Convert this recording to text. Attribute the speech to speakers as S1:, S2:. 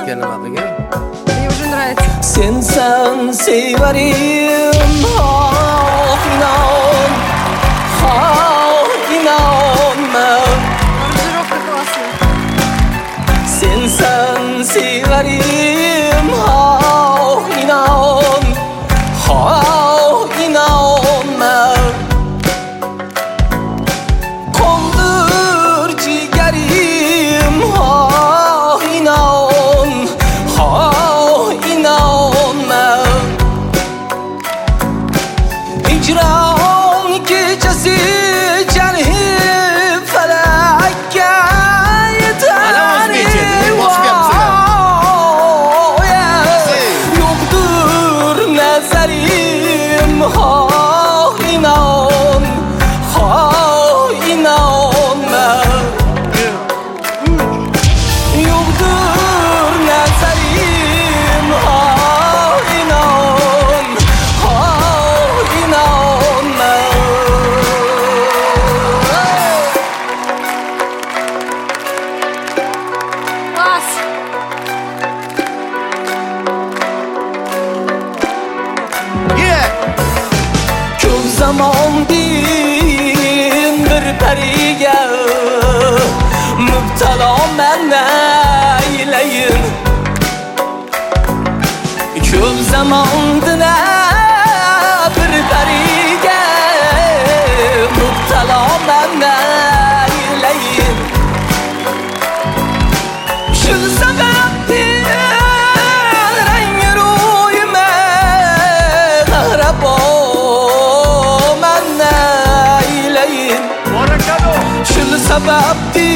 S1: aytgan nima qilgan?
S2: Мне уже нравится.
S3: Sen severim inon
S2: Аранжировка классная.
S3: Sen severim inon Qoldir jigarim inon Hicran kechasi jarhi falakka yetar Yo'qdir nazarim inon Yo'qdir nazarim
S2: Класс.
S3: Ko'p zamondin bir pariga mubtaloman aylayin Ko'p zamondin bir pariga mubtaloman aylayin Shu sababdan rangi ro'yima g'arabon aylayin Shu sababdan